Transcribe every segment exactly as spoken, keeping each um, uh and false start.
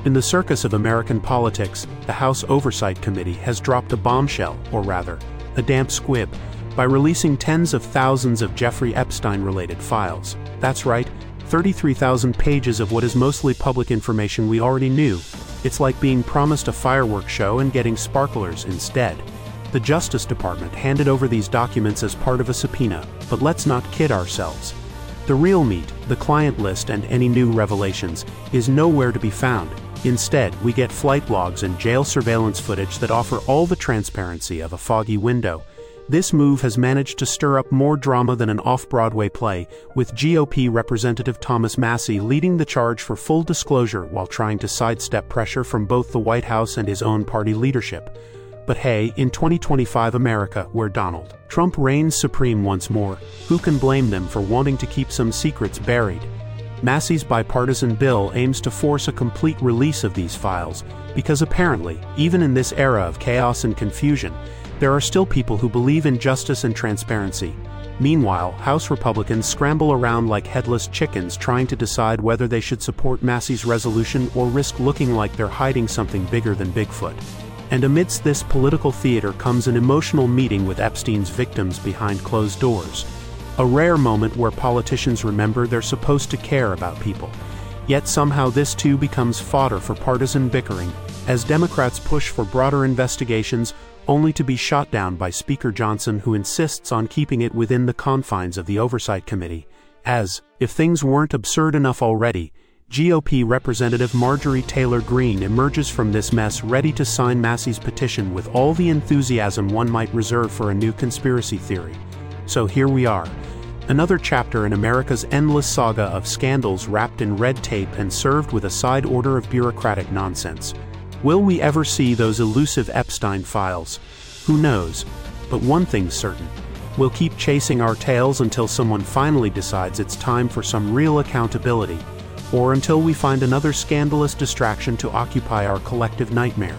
In the circus of American politics, the House Oversight Committee has dropped a bombshell, or rather, a damp squib, by releasing tens of thousands of Jeffrey Epstein-related files. That's right, thirty-three thousand pages of what is mostly public information we already knew. It's like being promised a fireworks show and getting sparklers instead. The Justice Department handed over these documents as part of a subpoena, but let's not kid ourselves. The real meat, the client list and any new revelations, is nowhere to be found. Instead, we get flight logs and jail surveillance footage that offer all the transparency of a foggy window. This move has managed to stir up more drama than an off-Broadway play, with G O P Representative Thomas Massie leading the charge for full disclosure while trying to sidestep pressure from both the White House and his own party leadership. But hey, in twenty twenty-five America, where Donald Trump reigns supreme once more, who can blame them for wanting to keep some secrets buried? Massie's bipartisan bill aims to force a complete release of these files, because apparently, even in this era of chaos and confusion, there are still people who believe in justice and transparency. Meanwhile, House Republicans scramble around like headless chickens trying to decide whether they should support Massie's resolution or risk looking like they're hiding something bigger than Bigfoot. And amidst this political theater comes an emotional meeting with Epstein's victims behind closed doors. A rare moment where politicians remember they're supposed to care about people. Yet somehow this too becomes fodder for partisan bickering, as Democrats push for broader investigations, only to be shot down by Speaker Johnson, who insists on keeping it within the confines of the Oversight Committee. As, if things weren't absurd enough already, G O P Representative Marjorie Taylor Greene emerges from this mess ready to sign Massie's petition with all the enthusiasm one might reserve for a new conspiracy theory. So here we are. Another chapter in America's endless saga of scandals wrapped in red tape and served with a side order of bureaucratic nonsense. Will we ever see those elusive Epstein files? Who knows? But one thing's certain. We'll keep chasing our tails until someone finally decides it's time for some real accountability, or until we find another scandalous distraction to occupy our collective nightmare.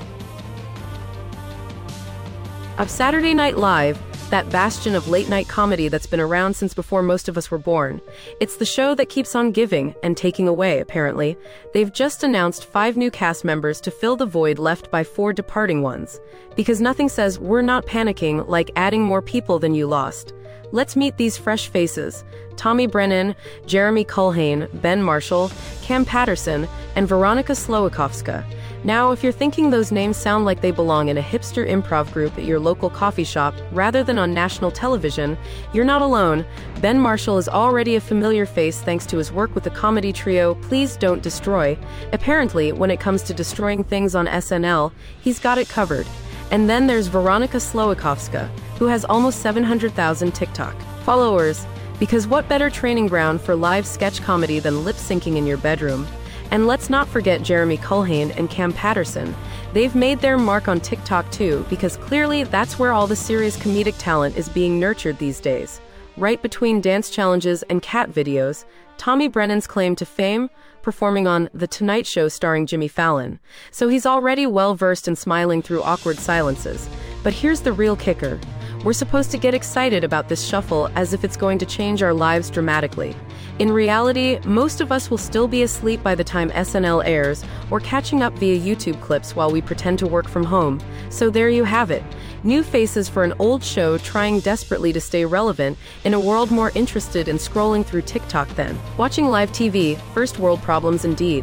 Of Saturday Night Live, that bastion of late-night comedy that's been around since before most of us were born. It's the show that keeps on giving and taking away, apparently. They've just announced five new cast members to fill the void left by four departing ones. Because nothing says we're not panicking like adding more people than you lost. Let's meet these fresh faces. Tommy Brennan, Jeremy Culhane, Ben Marshall, Cam Patterson, and Veronica Slowikowska. Now, if you're thinking those names sound like they belong in a hipster improv group at your local coffee shop rather than on national television, you're not alone. Ben Marshall is already a familiar face thanks to his work with the comedy trio Please Don't Destroy. Apparently, when it comes to destroying things on S N L, he's got it covered. And then there's Veronica Slowikowska, who has almost seven hundred thousand TikTok followers. Because what better training ground for live sketch comedy than lip-syncing in your bedroom? And let's not forget Jeremy Culhane and Cam Patterson. They've made their mark on TikTok too, because clearly that's where all the serious comedic talent is being nurtured these days. Right between dance challenges and cat videos, Tommy Brennan's claim to fame, performing on The Tonight Show starring Jimmy Fallon. So he's already well-versed in smiling through awkward silences. But here's the real kicker. We're supposed to get excited about this shuffle as if it's going to change our lives dramatically. In reality, most of us will still be asleep by the time S N L airs or catching up via YouTube clips while we pretend to work from home. So there you have it. New faces for an old show trying desperately to stay relevant in a world more interested in scrolling through TikTok than watching live T V. First world problems indeed.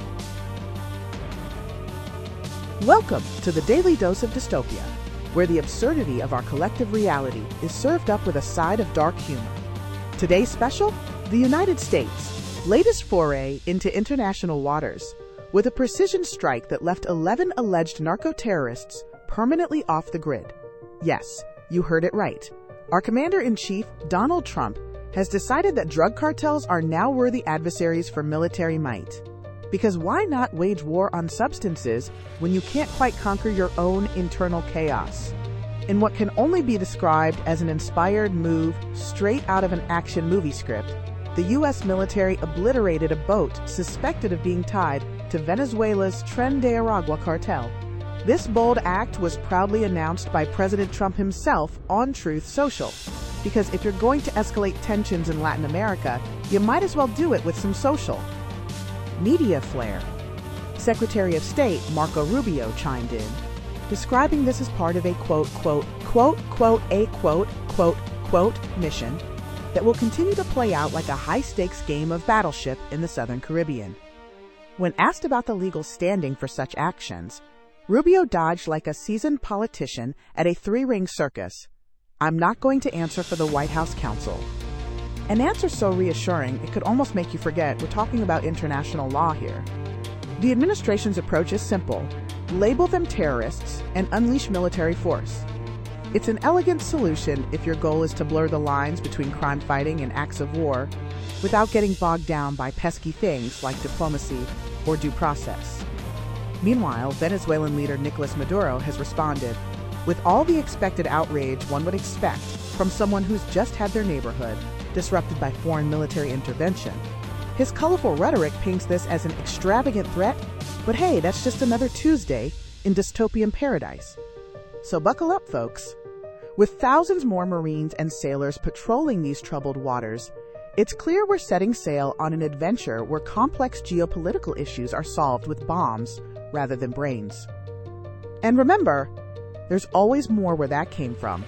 Welcome to the Daily Dose of Dystopia, where the absurdity of our collective reality is served up with a side of dark humor. Today's special, the United States' latest foray into international waters, with a precision strike that left eleven alleged narco-terrorists permanently off the grid. Yes, you heard it right. Our Commander-in-Chief, Donald Trump, has decided that drug cartels are now worthy adversaries for military might. Because why not wage war on substances when you can't quite conquer your own internal chaos? In what can only be described as an inspired move straight out of an action movie script, the U S military obliterated a boat suspected of being tied to Venezuela's Tren de Aragua cartel. This bold act was proudly announced by President Trump himself on Truth Social. Because if you're going to escalate tensions in Latin America, you might as well do it with some social. Media flair. Secretary of State Marco Rubio chimed in, describing this as part of a quote, quote, quote, quote, a quote, quote, quote, mission that will continue to play out like a high-stakes game of battleship in the Southern Caribbean. When asked about the legal standing for such actions, Rubio dodged like a seasoned politician at a three-ring circus. "I'm not going to answer for the White House counsel." An answer so reassuring it could almost make you forget we're talking about international law here. The administration's approach is simple: label them terrorists and unleash military force. It's an elegant solution if your goal is to blur the lines between crime fighting and acts of war without getting bogged down by pesky things like diplomacy or due process. Meanwhile, Venezuelan leader Nicolas Maduro has responded with all the expected outrage one would expect from someone who's just had their neighborhood disrupted by foreign military intervention. His colorful rhetoric paints this as an extravagant threat, but hey, that's just another Tuesday in dystopian paradise. So buckle up, folks. With thousands more Marines and sailors patrolling these troubled waters, it's clear we're setting sail on an adventure where complex geopolitical issues are solved with bombs rather than brains. And remember, there's always more where that came from.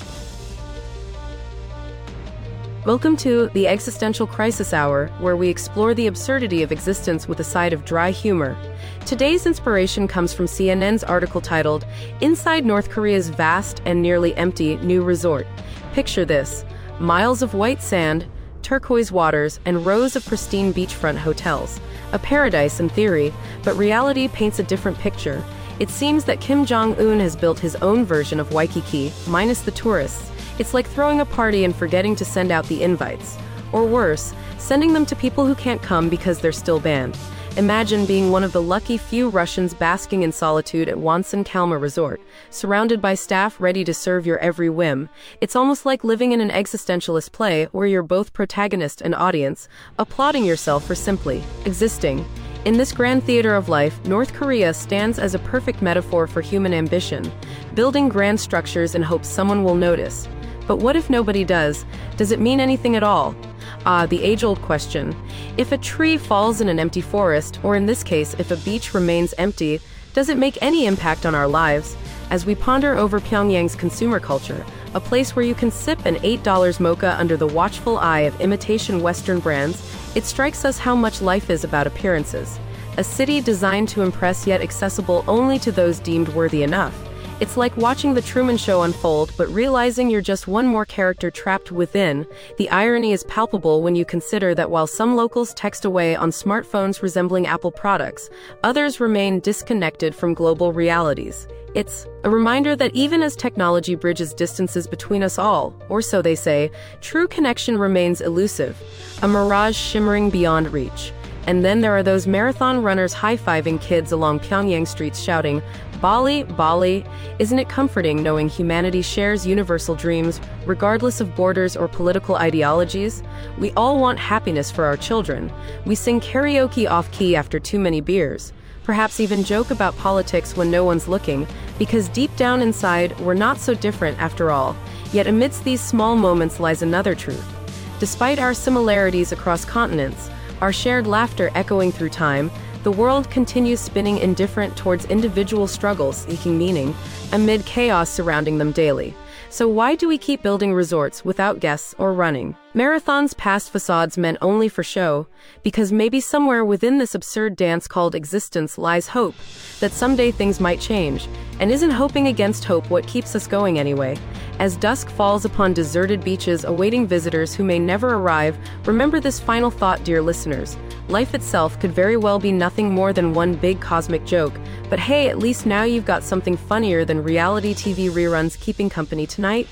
Welcome to the Existential Crisis Hour, where we explore the absurdity of existence with a side of dry humor. Today's inspiration comes from C N N's article titled, "Inside North Korea's Vast and Nearly Empty New Resort." Picture this: miles of white sand, turquoise waters, and rows of pristine beachfront hotels. A paradise in theory, but reality paints a different picture. It seems that Kim Jong-un has built his own version of Waikiki, minus the tourists. It's like throwing a party and forgetting to send out the invites. Or worse, sending them to people who can't come because they're still banned. Imagine being one of the lucky few Russians basking in solitude at Wonsan Kalma Resort, surrounded by staff ready to serve your every whim. It's almost like living in an existentialist play where you're both protagonist and audience, applauding yourself for simply existing. In this grand theater of life, North Korea stands as a perfect metaphor for human ambition, building grand structures in hopes someone will notice. But what if nobody does? Does it mean anything at all? Ah, the age-old question. If a tree falls in an empty forest, or in this case, if a beach remains empty, does it make any impact on our lives? As we ponder over Pyongyang's consumer culture, a place where you can sip an eight dollar mocha under the watchful eye of imitation Western brands, it strikes us how much life is about appearances. A city designed to impress yet accessible only to those deemed worthy enough. It's like watching The Truman Show unfold, but realizing you're just one more character trapped within. The irony is palpable when you consider that while some locals text away on smartphones resembling Apple products, others remain disconnected from global realities. It's a reminder that even as technology bridges distances between us all, or so they say, true connection remains elusive, a mirage shimmering beyond reach. And then there are those marathon runners high-fiving kids along Pyongyang streets shouting, "Bali, Bali." Isn't it comforting knowing humanity shares universal dreams, regardless of borders or political ideologies? We all want happiness for our children. We sing karaoke off-key after too many beers. Perhaps even joke about politics when no one's looking, because deep down inside, we're not so different after all. Yet amidst these small moments lies another truth. Despite our similarities across continents, our shared laughter echoing through time, the world continues spinning indifferent towards individual struggles seeking meaning amid chaos surrounding them daily. So why do we keep building resorts without guests or running marathons past facades meant only for show? Because maybe somewhere within this absurd dance called existence lies hope that someday things might change. And isn't hoping against hope what keeps us going anyway? As dusk falls upon deserted beaches awaiting visitors who may never arrive, remember this final thought, dear listeners. Life itself could very well be nothing more than one big cosmic joke, but hey, at least now you've got something funnier than reality T V reruns keeping company tonight.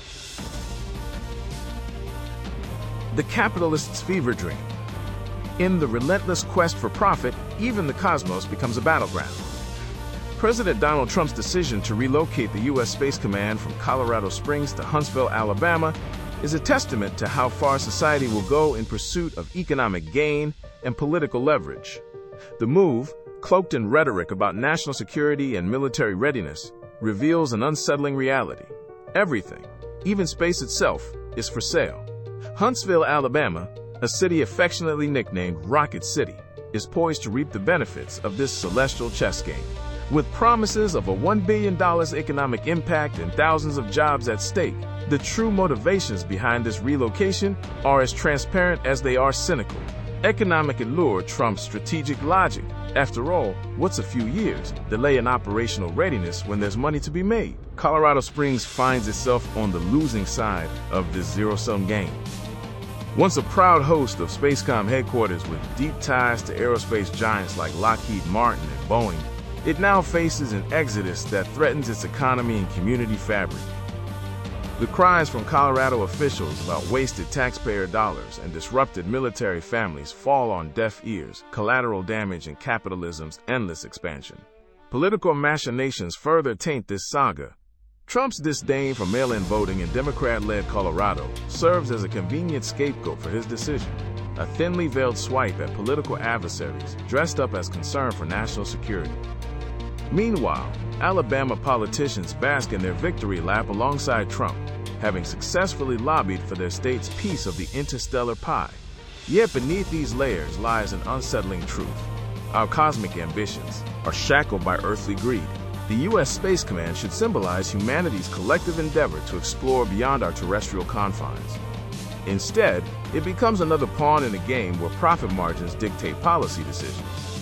The capitalist's fever dream. In the relentless quest for profit, even the cosmos becomes a battleground. President Donald Trump's decision to relocate the U S Space Command from Colorado Springs to Huntsville, Alabama, is a testament to how far society will go in pursuit of economic gain and political leverage. The move, cloaked in rhetoric about national security and military readiness, reveals an unsettling reality. Everything, even space itself, is for sale. Huntsville, Alabama, a city affectionately nicknamed Rocket City, is poised to reap the benefits of this celestial chess game. With promises of a one billion dollars economic impact and thousands of jobs at stake, the true motivations behind this relocation are as transparent as they are cynical. Economic allure trumps strategic logic. After all, what's a few years? Delay in operational readiness when there's money to be made. Colorado Springs finds itself on the losing side of this zero-sum game. Once a proud host of Spacecom headquarters with deep ties to aerospace giants like Lockheed Martin and Boeing, it now faces an exodus that threatens its economy and community fabric. The cries from Colorado officials about wasted taxpayer dollars and disrupted military families fall on deaf ears, collateral damage in capitalism's endless expansion. Political machinations further taint this saga. Trump's disdain for mail-in voting in Democrat-led Colorado serves as a convenient scapegoat for his decision, a thinly veiled swipe at political adversaries dressed up as concern for national security. Meanwhile, Alabama politicians bask in their victory lap alongside Trump, having successfully lobbied for their state's piece of the interstellar pie. Yet beneath these layers lies an unsettling truth. Our cosmic ambitions are shackled by earthly greed. The U S Space Command should symbolize humanity's collective endeavor to explore beyond our terrestrial confines. Instead, it becomes another pawn in a game where profit margins dictate policy decisions.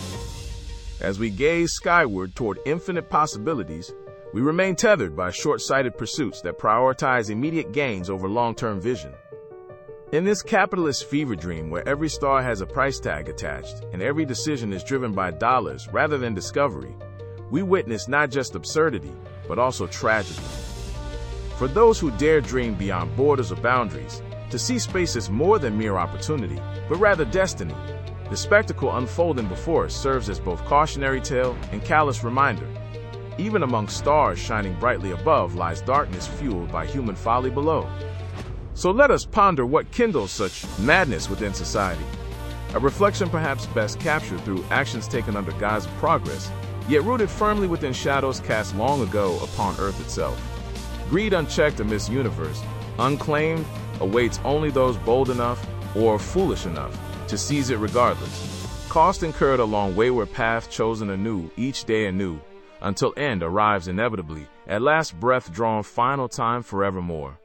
As we gaze skyward toward infinite possibilities, we remain tethered by short-sighted pursuits that prioritize immediate gains over long-term vision. In this capitalist fever dream where every star has a price tag attached and every decision is driven by dollars rather than discovery, we witness not just absurdity, but also tragedy. For those who dare dream beyond borders or boundaries, to see space as more than mere opportunity, but rather destiny, the spectacle unfolding before us serves as both cautionary tale and callous reminder. Even among stars shining brightly above lies darkness fueled by human folly below. So let us ponder what kindles such madness within society. A reflection perhaps best captured through actions taken under guise of progress, yet rooted firmly within shadows cast long ago upon Earth itself. Greed unchecked amidst universe, unclaimed, awaits only those bold enough or foolish enough to seize it regardless. Cost incurred along wayward path chosen anew, each day anew, until end arrives inevitably, at last breath drawn final time forevermore.